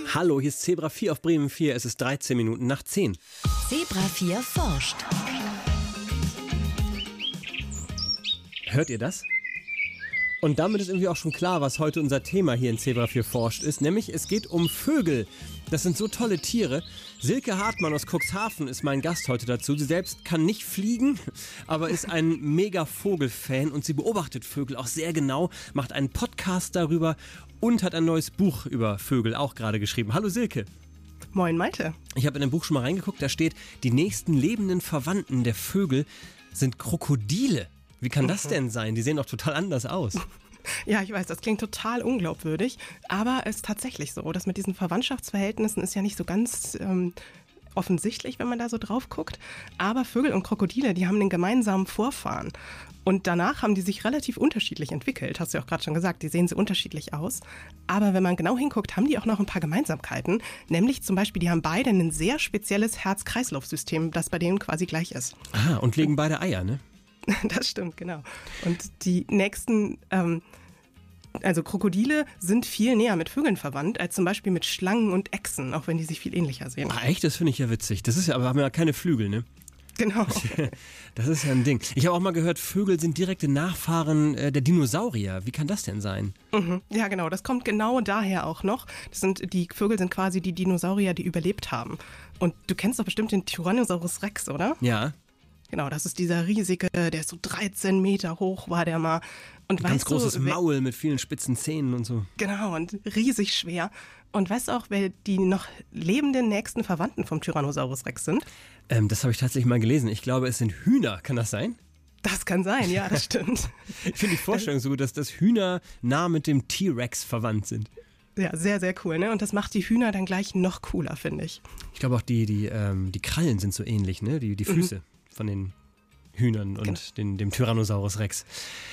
Hallo, hier ist Zebra 4 auf Bremen 4. Es ist 13 Minuten nach 10. Zebra 4 forscht. Hört ihr das? Und damit ist irgendwie auch schon klar, was heute unser Thema hier in Zebra 4 forscht ist. Nämlich, es geht um Vögel. Das sind so tolle Tiere. Silke Hartmann aus Cuxhaven ist mein Gast heute dazu. Sie selbst kann nicht fliegen, aber ist ein mega Vogelfan und sie beobachtet Vögel auch sehr genau, macht einen Podcast darüber und hat ein neues Buch über Vögel auch gerade geschrieben. Hallo Silke. Moin Malte. Ich habe in dem Buch schon mal reingeguckt, da steht, die nächsten lebenden Verwandten der Vögel sind Krokodile. Wie kann das denn sein? Die sehen doch total anders aus. Ja, ich weiß, das klingt total unglaubwürdig, aber es ist tatsächlich so. Das mit diesen Verwandtschaftsverhältnissen ist ja nicht so ganz offensichtlich, wenn man da so drauf guckt. Aber Vögel und Krokodile, die haben einen gemeinsamen Vorfahren. Und danach haben die sich relativ unterschiedlich entwickelt, hast du ja auch gerade schon gesagt, die sehen so unterschiedlich aus. Aber wenn man genau hinguckt, haben die auch noch ein paar Gemeinsamkeiten. Nämlich zum Beispiel, die haben beide ein sehr spezielles Herz-Kreislauf-System, das bei denen quasi gleich ist. Ah, und legen beide Eier, ne? Das stimmt, genau. Und die nächsten, also Krokodile sind viel näher mit Vögeln verwandt, als zum Beispiel mit Schlangen und Echsen, auch wenn die sich viel ähnlicher sehen. Ah, echt? Das finde ich ja witzig. Das ist ja, aber haben ja keine Flügel, ne? Genau. Das ist ja ein Ding. Ich habe auch mal gehört, Vögel sind direkte Nachfahren der Dinosaurier. Wie kann das denn sein? Mhm. Ja, genau. Das kommt genau daher auch noch. Die Vögel sind quasi die Dinosaurier, die überlebt haben. Und du kennst doch bestimmt den Tyrannosaurus Rex, oder? Ja. Genau, das ist dieser riesige, der ist so 13 Meter hoch, war der mal. Und ganz großes Maul mit vielen spitzen Zähnen und so. Genau, und riesig schwer. Und weißt du auch, wer die noch lebenden nächsten Verwandten vom Tyrannosaurus Rex sind? Das habe ich tatsächlich mal gelesen. Ich glaube, es sind Hühner. Kann das sein? Das kann sein, ja, das stimmt. Ich finde die Vorstellung so gut, dass das Hühner nah mit dem T-Rex verwandt sind. Ja, sehr, sehr cool, ne? Und das macht die Hühner dann gleich noch cooler, finde ich. Ich glaube auch, die Krallen sind so ähnlich, ne? Die Füße von den Hühnern und genau. dem Tyrannosaurus Rex.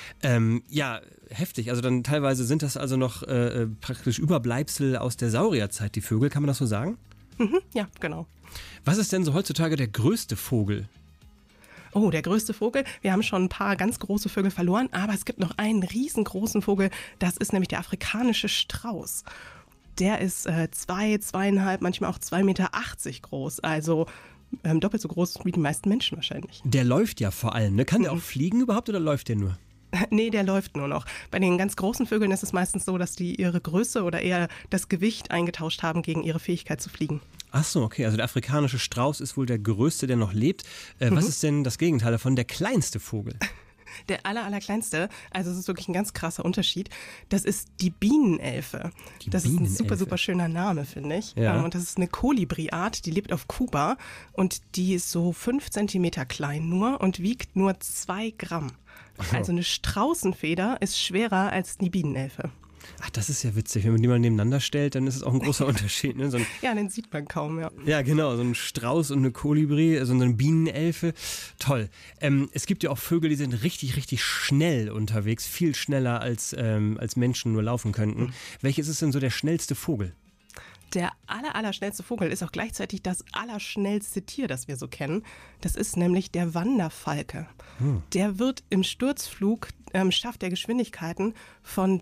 Ja, heftig. Also dann teilweise sind das also noch praktisch Überbleibsel aus der Saurierzeit, die Vögel. Kann man das so sagen? Mhm, ja, genau. Was ist denn so heutzutage der größte Vogel? Oh, der größte Vogel. Wir haben schon ein paar ganz große Vögel verloren, aber es gibt noch einen riesengroßen Vogel. Das ist nämlich der afrikanische Strauß. Der ist 2,5, manchmal auch 2,80 Meter groß. Also doppelt so groß wie die meisten Menschen wahrscheinlich. Der läuft ja vor allem, ne? Kann der auch fliegen überhaupt oder läuft der nur? Nee, der läuft nur noch. Bei den ganz großen Vögeln ist es meistens so, dass die ihre Größe oder eher das Gewicht eingetauscht haben gegen ihre Fähigkeit zu fliegen. Ach so, okay. Also der afrikanische Strauß ist wohl der größte, der noch lebt. Was ist denn das Gegenteil davon? Der kleinste Vogel? Der allerkleinste, also es ist wirklich ein ganz krasser Unterschied, das ist die Bienenelfe. Das ist ein super schöner Name, finde ich. Ja. Und das ist eine Kolibri-Art, die lebt auf Kuba und die ist so 5 Zentimeter klein nur und wiegt nur 2 Gramm. Also eine Straußenfeder ist schwerer als die Bienenelfe. Ach, das ist ja witzig. Wenn man die mal nebeneinander stellt, dann ist es auch ein großer Unterschied. Ne? Ja, den sieht man kaum, ja. Ja, genau. So ein Strauß und eine Kolibri, so eine Bienenelfe. Toll. Es gibt ja auch Vögel, die sind richtig, richtig schnell unterwegs. Viel schneller als Menschen nur laufen könnten. Welches ist denn so der schnellste Vogel? Der allerschnellste Vogel ist auch gleichzeitig das allerschnellste Tier, das wir so kennen. Das ist nämlich der Wanderfalke. Der wird im Sturzflug, schafft der Geschwindigkeiten von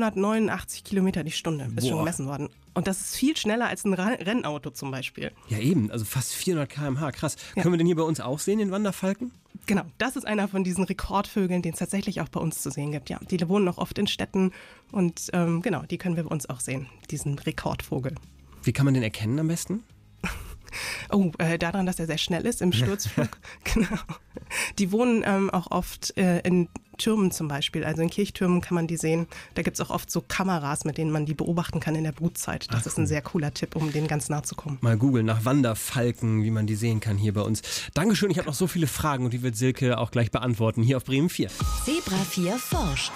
389 Kilometer die Stunde. Ist schon gemessen worden. Und das ist viel schneller als ein Rennauto zum Beispiel. Ja eben, also fast 400 km/h, krass. Ja. Können wir den hier bei uns auch sehen, den Wanderfalken? Genau, das ist einer von diesen Rekordvögeln, den es tatsächlich auch bei uns zu sehen gibt. Ja, die wohnen noch oft in Städten und genau, die können wir bei uns auch sehen, diesen Rekordvogel. Wie kann man den erkennen am besten? Oh, daran, dass er sehr schnell ist im Sturzflug. Genau. Die wohnen auch oft in Türmen zum Beispiel, also in Kirchtürmen kann man die sehen. Da gibt es auch oft so Kameras, mit denen man die beobachten kann in der Brutzeit. Das ist ein sehr cooler Tipp, um denen ganz nah zu kommen. Mal googeln nach Wanderfalken, wie man die sehen kann hier bei uns. Dankeschön, ich habe noch so viele Fragen und die wird Silke auch gleich beantworten, hier auf Bremen 4. Zebra 4 forscht.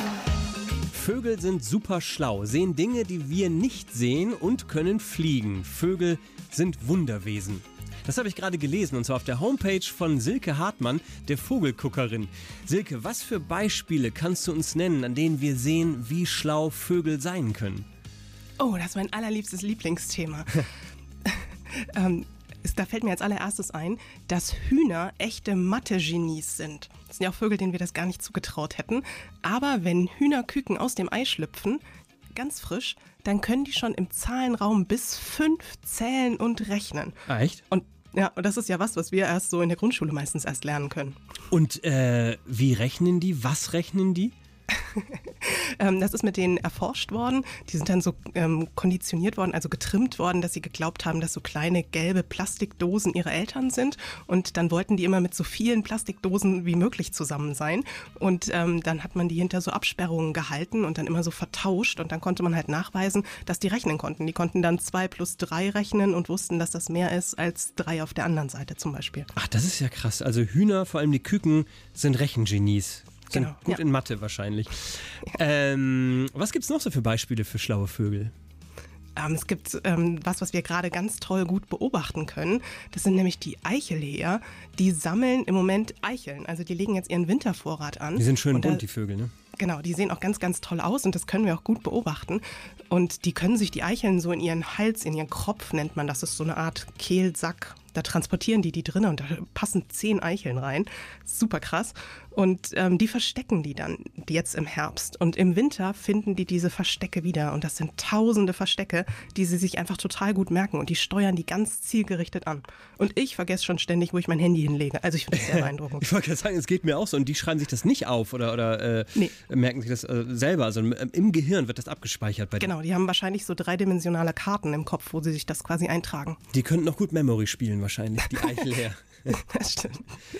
Vögel sind super schlau, sehen Dinge, die wir nicht sehen und können fliegen. Vögel sind Wunderwesen. Das habe ich gerade gelesen und zwar auf der Homepage von Silke Hartmann, der Vogelguckerin. Silke, was für Beispiele kannst du uns nennen, an denen wir sehen, wie schlau Vögel sein können? Oh, das ist mein allerliebstes Lieblingsthema. Da fällt mir als allererstes ein, dass Hühner echte Mathe-Genies sind. Das sind ja auch Vögel, denen wir das gar nicht zugetraut hätten. Aber wenn Hühnerküken aus dem Ei schlüpfen, ganz frisch, dann können die schon im Zahlenraum bis 5 zählen und rechnen. Ah, echt? Und das ist ja was wir erst so in der Grundschule meistens erst lernen können. Und wie rechnen die? Was rechnen die? Das ist mit denen erforscht worden. Die sind dann so konditioniert worden, also getrimmt worden, dass sie geglaubt haben, dass so kleine gelbe Plastikdosen ihre Eltern sind. Und dann wollten die immer mit so vielen Plastikdosen wie möglich zusammen sein. Und dann hat man die hinter so Absperrungen gehalten und dann immer so vertauscht. Und dann konnte man halt nachweisen, dass die rechnen konnten. Die konnten dann 2 plus 3 rechnen und wussten, dass das mehr ist als 3 auf der anderen Seite zum Beispiel. Ach, das ist ja krass. Also Hühner, vor allem die Küken, sind Rechengenies. Sind Genau, gut in Mathe wahrscheinlich. Was gibt es noch so für Beispiele für schlaue Vögel? Es gibt was wir gerade ganz toll gut beobachten können. Das sind nämlich die Eichelhäher. Die sammeln im Moment Eicheln. Also die legen jetzt ihren Wintervorrat an. Die sind schön bunt, die Vögel, ne? Genau, die sehen auch ganz, ganz toll aus und das können wir auch gut beobachten. Und die können sich die Eicheln so in ihren Hals, in ihren Kropf nennt man. Das ist so eine Art Kehlsack. Da transportieren die drin und da passen 10 Eicheln rein. Super krass. Und die verstecken die dann jetzt im Herbst. Und im Winter finden die diese Verstecke wieder. Und das sind tausende Verstecke, die sie sich einfach total gut merken. Und die steuern die ganz zielgerichtet an. Und ich vergesse schon ständig, wo ich mein Handy hinlege. Also ich finde das sehr beeindruckend. Ich wollte gerade sagen, es geht mir auch so. Und die schreiben sich das nicht auf oder Nee. merken sich das selber. Also im Gehirn wird das abgespeichert bei denen. Genau, die haben wahrscheinlich so dreidimensionale Karten im Kopf, wo sie sich das quasi eintragen. Die könnten noch gut Memory spielen wahrscheinlich, die Eichelhäher. Das stimmt.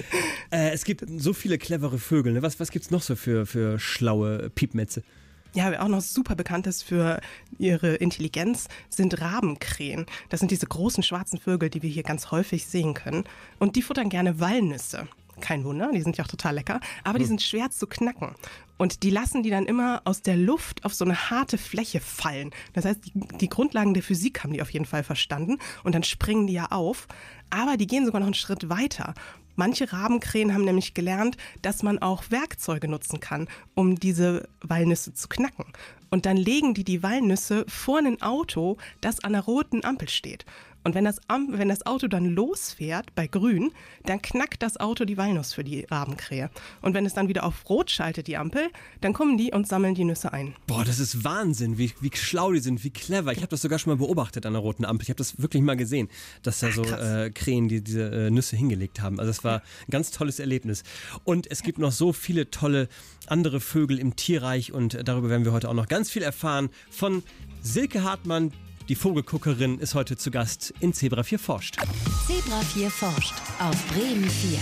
Es gibt so viele clevere Vögel. Ne? Was gibt es noch so für schlaue Piepmetze? Ja, wer auch noch super bekannt ist für ihre Intelligenz, sind Rabenkrähen. Das sind diese großen schwarzen Vögel, die wir hier ganz häufig sehen können. Und die futtern gerne Walnüsse. Kein Wunder, die sind ja auch total lecker, aber die sind schwer zu knacken. Und die lassen die dann immer aus der Luft auf so eine harte Fläche fallen. Das heißt, die Grundlagen der Physik haben die auf jeden Fall verstanden und dann springen die ja auf. Aber die gehen sogar noch einen Schritt weiter. Manche Rabenkrähen haben nämlich gelernt, dass man auch Werkzeuge nutzen kann, um diese Walnüsse zu knacken. Und dann legen die Walnüsse vor ein Auto, das an einer roten Ampel steht. Und wenn das Auto dann losfährt bei Grün, dann knackt das Auto die Walnuss für die Rabenkrähe. Und wenn es dann wieder auf Rot schaltet, die Ampel, dann kommen die und sammeln die Nüsse ein. Boah, das ist Wahnsinn, wie schlau die sind, wie clever. Ich habe das sogar schon mal beobachtet an der roten Ampel. Ich habe das wirklich mal gesehen, dass da so Krähen diese Nüsse hingelegt haben. Also das war ein ganz tolles Erlebnis. Und es gibt noch so viele tolle andere Vögel im Tierreich und darüber werden wir heute auch noch ganz viel erfahren von Silke Hartmann. Die Vogelguckerin ist heute zu Gast in Zebra 4 forscht. Zebra 4 forscht auf Bremen 4.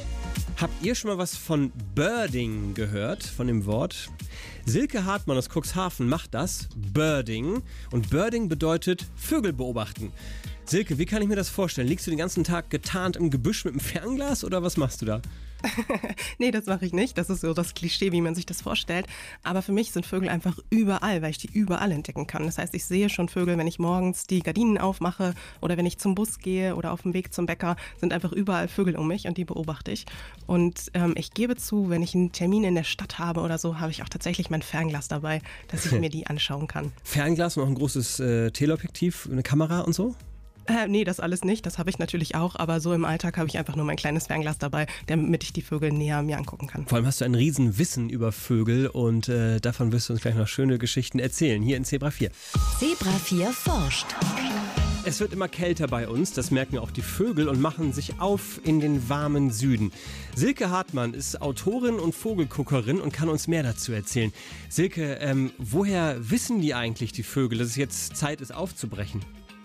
Habt ihr schon mal was von Birding gehört, von dem Wort? Silke Hartmann aus Cuxhaven macht das, Birding. Und Birding bedeutet Vögel beobachten. Silke, wie kann ich mir das vorstellen? Liegst du den ganzen Tag getarnt im Gebüsch mit einem Fernglas oder was machst du da? Nee, das mache ich nicht. Das ist so das Klischee, wie man sich das vorstellt. Aber für mich sind Vögel einfach überall, weil ich die überall entdecken kann. Das heißt, ich sehe schon Vögel, wenn ich morgens die Gardinen aufmache oder wenn ich zum Bus gehe oder auf dem Weg zum Bäcker, sind einfach überall Vögel um mich und die beobachte ich. Und ich gebe zu, wenn ich einen Termin in der Stadt habe oder so, habe ich auch tatsächlich mein Fernglas dabei, dass ich mir die anschauen kann. Fernglas und auch ein großes Teleobjektiv, eine Kamera und so? Nee, das alles nicht. Das habe ich natürlich auch. Aber so im Alltag habe ich einfach nur mein kleines Fernglas dabei, damit ich die Vögel näher mir angucken kann. Vor allem hast du ein Riesenwissen über Vögel und davon wirst du uns gleich noch schöne Geschichten erzählen, hier in Zebra 4. Zebra 4 forscht. Es wird immer kälter bei uns, das merken auch die Vögel und machen sich auf in den warmen Süden. Silke Hartmann ist Autorin und Vogelguckerin und kann uns mehr dazu erzählen. Silke, woher wissen die eigentlich, die Vögel, dass es jetzt Zeit ist, aufzubrechen?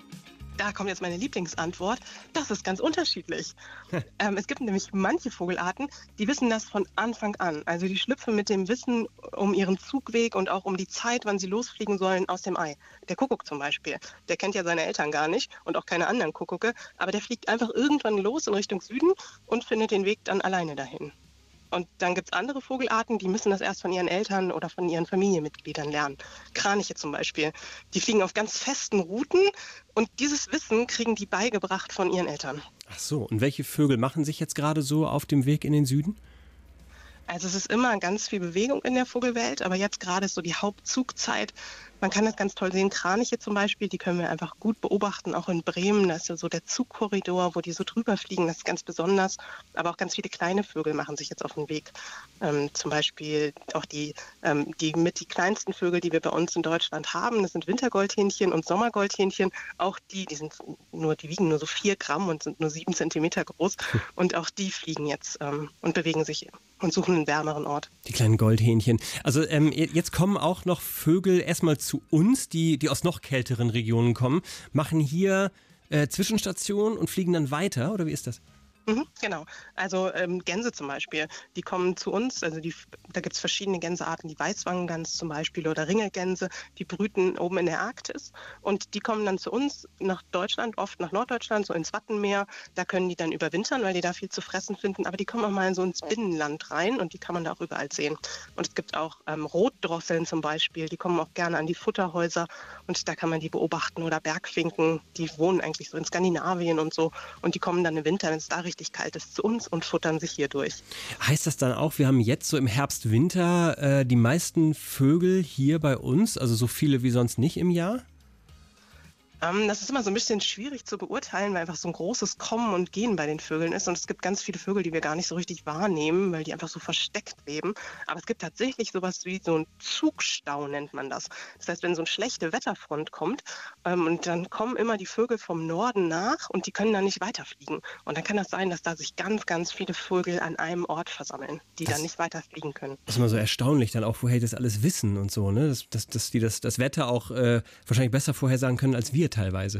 Da kommt jetzt meine Lieblingsantwort. Das ist ganz unterschiedlich. Es gibt nämlich manche Vogelarten, die wissen das von Anfang an. Also die schlüpfen mit dem Wissen um ihren Zugweg und auch um die Zeit, wann sie losfliegen sollen, aus dem Ei. Der Kuckuck zum Beispiel, der kennt ja seine Eltern gar nicht und auch keine anderen Kuckucke, aber der fliegt einfach irgendwann los in Richtung Süden und findet den Weg dann alleine dahin. Und dann gibt es andere Vogelarten, die müssen das erst von ihren Eltern oder von ihren Familienmitgliedern lernen. Kraniche zum Beispiel, die fliegen auf ganz festen Routen und dieses Wissen kriegen die beigebracht von ihren Eltern. Ach so, und welche Vögel machen sich jetzt gerade so auf dem Weg in den Süden? Also es ist immer ganz viel Bewegung in der Vogelwelt, aber jetzt gerade ist so die Hauptzugzeit. Man kann das ganz toll sehen, Kraniche zum Beispiel, die können wir einfach gut beobachten, auch in Bremen. Da ist ja so der Zugkorridor, wo die so drüber fliegen, das ist ganz besonders. Aber auch ganz viele kleine Vögel machen sich jetzt auf den Weg. Zum Beispiel auch die mit die kleinsten Vögel, die wir bei uns in Deutschland haben, das sind Wintergoldhähnchen und Sommergoldhähnchen. Auch die wiegen nur so 4 Gramm und sind nur 7 Zentimeter groß. Und auch die fliegen jetzt und bewegen sich und suchen einen wärmeren Ort. Die kleinen Goldhähnchen. Also jetzt kommen auch noch Vögel erstmal zu uns, die aus noch kälteren Regionen kommen, machen hier Zwischenstationen und fliegen dann weiter, oder wie ist das? Genau. Also Gänse zum Beispiel, die kommen zu uns, da gibt es verschiedene Gänsearten, die Weißwangengans zum Beispiel oder Ringelgänse, die brüten oben in der Arktis und die kommen dann zu uns nach Deutschland, oft nach Norddeutschland, so ins Wattenmeer. Da können die dann überwintern, weil die da viel zu fressen finden, aber die kommen auch mal so ins Binnenland rein und die kann man da auch überall sehen. Und es gibt auch Rotdrosseln zum Beispiel, die kommen auch gerne an die Futterhäuser und da kann man die beobachten oder Bergfinken, die wohnen eigentlich so in Skandinavien und so und die kommen dann im Winter, wenn es da richtig kalt ist, zu uns und futtern sich hier durch. Heißt das dann auch, wir haben jetzt so im Herbst, Winter die meisten Vögel hier bei uns, also so viele wie sonst nicht im Jahr? Das ist immer so ein bisschen schwierig zu beurteilen, weil einfach so ein großes Kommen und Gehen bei den Vögeln ist. Und es gibt ganz viele Vögel, die wir gar nicht so richtig wahrnehmen, weil die einfach so versteckt leben. Aber es gibt tatsächlich sowas wie so ein Zugstau, nennt man das. Das heißt, wenn so eine schlechte Wetterfront kommt und dann kommen immer die Vögel vom Norden nach und die können dann nicht weiterfliegen. Und dann kann das sein, dass da sich ganz, ganz viele Vögel an einem Ort versammeln, die dann nicht weiterfliegen können. Das ist immer so erstaunlich dann auch, woher die das alles wissen und so, ne? Dass die das Wetter auch wahrscheinlich besser vorhersagen können als wir teilweise.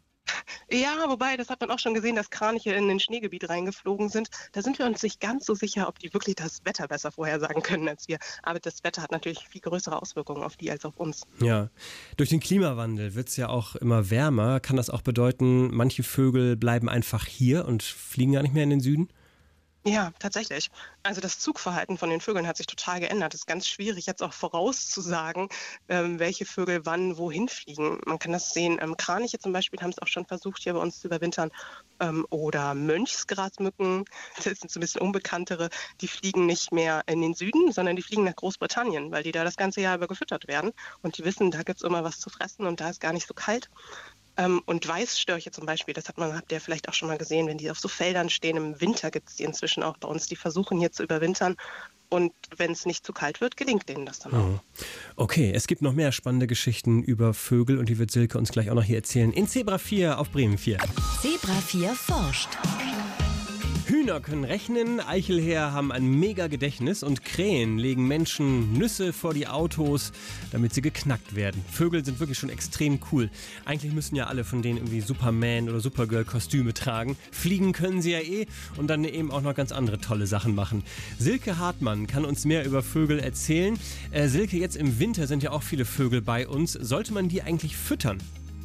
Ja, wobei, das hat man auch schon gesehen, dass Kraniche in ein Schneegebiet reingeflogen sind. Da sind wir uns nicht ganz so sicher, ob die wirklich das Wetter besser vorhersagen können als wir. Aber das Wetter hat natürlich viel größere Auswirkungen auf die als auf uns. Ja, durch den Klimawandel wird es ja auch immer wärmer. Kann das auch bedeuten, manche Vögel bleiben einfach hier und fliegen gar nicht mehr in den Süden? Ja, tatsächlich. Also das Zugverhalten von den Vögeln hat sich total geändert. Es ist ganz schwierig, jetzt auch vorauszusagen, welche Vögel wann wohin fliegen. Man kann das sehen. Kraniche zum Beispiel haben es auch schon versucht, hier bei uns zu überwintern. Oder Mönchsgrasmücken, das sind so ein bisschen unbekanntere, die fliegen nicht mehr in den Süden, sondern die fliegen nach Großbritannien, weil die da das ganze Jahr über gefüttert werden. Und die wissen, da gibt es immer was zu fressen und da ist gar nicht so kalt. Und Weißstörche zum Beispiel, habt ihr vielleicht auch schon mal gesehen, wenn die auf so Feldern stehen. Im Winter gibt es die inzwischen auch bei uns. Die versuchen hier zu überwintern. Und wenn es nicht zu kalt wird, gelingt denen das dann auch. Okay, es gibt noch mehr spannende Geschichten über Vögel und die wird Silke uns gleich auch noch hier erzählen. In Zebra 4 auf Bremen 4. Zebra 4 forscht. Hühner können rechnen, Eichelhäher haben ein mega Gedächtnis und Krähen legen Menschen Nüsse vor die Autos, damit sie geknackt werden. Vögel sind wirklich schon extrem cool. Eigentlich müssen ja alle von denen irgendwie Superman oder Supergirl Kostüme tragen. Fliegen können sie ja und dann eben auch noch ganz andere tolle Sachen machen. Silke Hartmann kann uns mehr über Vögel erzählen. Silke, jetzt im Winter sind ja auch viele Vögel bei uns. Sollte man die eigentlich füttern?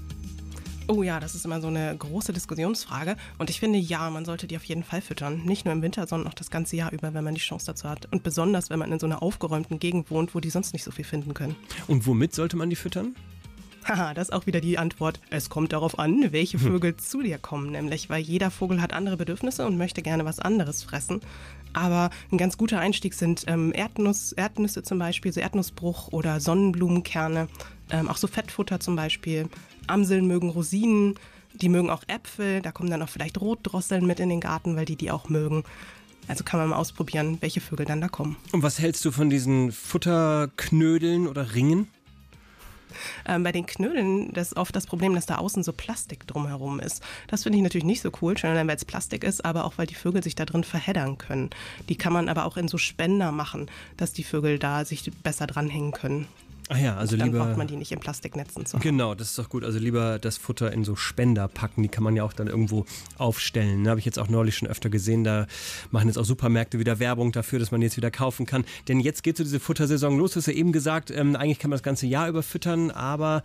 Oh ja, das ist immer so eine große Diskussionsfrage. Und ich finde, ja, man sollte die auf jeden Fall füttern. Nicht nur im Winter, sondern auch das ganze Jahr über, wenn man die Chance dazu hat. Und besonders, wenn man in so einer aufgeräumten Gegend wohnt, wo die sonst nicht so viel finden können. Und womit sollte man die füttern? Haha, das ist auch wieder die Antwort. Es kommt darauf an, welche Vögel zu dir kommen. Nämlich, weil jeder Vogel hat andere Bedürfnisse und möchte gerne was anderes fressen. Aber ein ganz guter Einstieg sind Erdnüsse zum Beispiel, so Erdnussbruch oder Sonnenblumenkerne. Auch so Fettfutter zum Beispiel. Amseln mögen Rosinen, die mögen auch Äpfel. Da kommen dann auch vielleicht Rotdrosseln mit in den Garten, weil die auch mögen. Also kann man mal ausprobieren, welche Vögel dann da kommen. Und was hältst du von diesen Futterknödeln oder Ringen? Bei den Knödeln ist oft das Problem, dass da außen so Plastik drumherum ist. Das finde ich natürlich nicht so cool, schon allein weil es Plastik ist, aber auch weil die Vögel sich da drin verheddern können. Die kann man aber auch in so Spender machen, dass die Vögel da sich besser dranhängen können. Ach ja, also dann lieber... braucht man die nicht in Plastiknetzen zu haben. Genau, das ist doch gut. Also lieber das Futter in so Spender packen. Die kann man ja auch dann irgendwo aufstellen. Da habe ich jetzt auch neulich schon öfter gesehen. Da machen jetzt auch Supermärkte wieder Werbung dafür, dass man jetzt wieder kaufen kann. Denn jetzt geht so diese Futtersaison los. Du hast ja eben gesagt, eigentlich kann man das ganze Jahr über füttern. Aber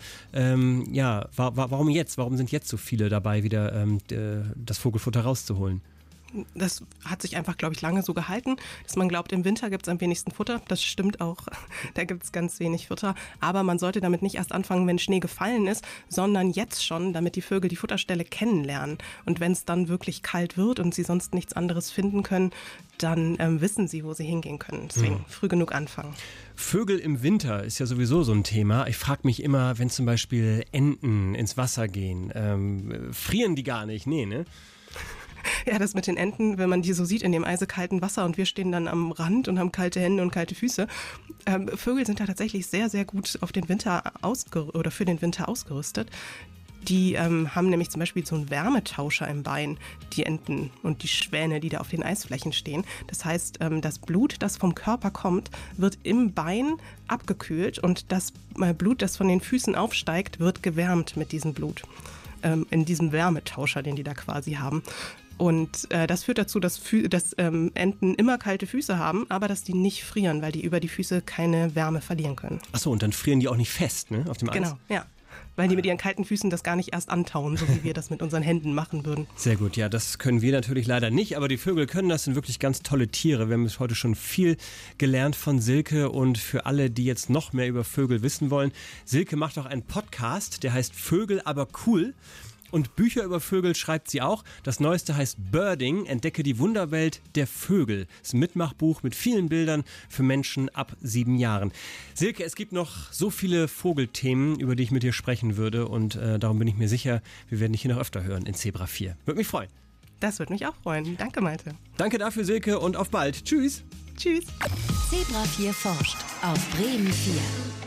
warum jetzt? Warum sind jetzt so viele dabei, wieder das Vogelfutter rauszuholen? Das hat sich einfach, glaube ich, lange so gehalten, dass man glaubt, im Winter gibt es am wenigsten Futter. Das stimmt auch, da gibt es ganz wenig Futter. Aber man sollte damit nicht erst anfangen, wenn Schnee gefallen ist, sondern jetzt schon, damit die Vögel die Futterstelle kennenlernen. Und wenn es dann wirklich kalt wird und sie sonst nichts anderes finden können, dann wissen sie, wo sie hingehen können. Deswegen früh genug anfangen. Vögel im Winter ist ja sowieso so ein Thema. Ich frage mich immer, wenn zum Beispiel Enten ins Wasser gehen, frieren die gar nicht? Nee, ne? Ja, das mit den Enten, wenn man die so sieht in dem eisekalten Wasser und wir stehen dann am Rand und haben kalte Hände und kalte Füße. Vögel sind da tatsächlich sehr, sehr gut auf den Winter oder für den Winter ausgerüstet. Die haben nämlich zum Beispiel so einen Wärmetauscher im Bein, die Enten und die Schwäne, die da auf den Eisflächen stehen. Das heißt, das Blut, das vom Körper kommt, wird im Bein abgekühlt und das Blut, das von den Füßen aufsteigt, wird gewärmt mit diesem Blut. In diesem Wärmetauscher, den die da quasi haben. Und das führt dazu, dass Enten immer kalte Füße haben, aber dass die nicht frieren, weil die über die Füße keine Wärme verlieren können. Achso, und dann frieren die auch nicht fest, ne, auf dem Eis? Genau, ja. Weil die mit ihren kalten Füßen das gar nicht erst antauen, so wie wir das mit unseren Händen machen würden. Sehr gut, ja, das können wir natürlich leider nicht, aber die Vögel können das, sind wirklich ganz tolle Tiere. Wir haben bis heute schon viel gelernt von Silke und für alle, die jetzt noch mehr über Vögel wissen wollen, Silke macht auch einen Podcast, der heißt Vögel aber cool. Und Bücher über Vögel schreibt sie auch. Das neueste heißt Birding, entdecke die Wunderwelt der Vögel. Das ist ein Mitmachbuch mit vielen Bildern für Menschen ab 7 Jahren. Silke, es gibt noch so viele Vogelthemen, über die ich mit dir sprechen würde. Und darum bin ich mir sicher, wir werden dich hier noch öfter hören in Zebra 4. Würde mich freuen. Das würde mich auch freuen. Danke, Malte. Danke dafür, Silke, und auf bald. Tschüss. Tschüss. Zebra 4 forscht auf Bremen 4.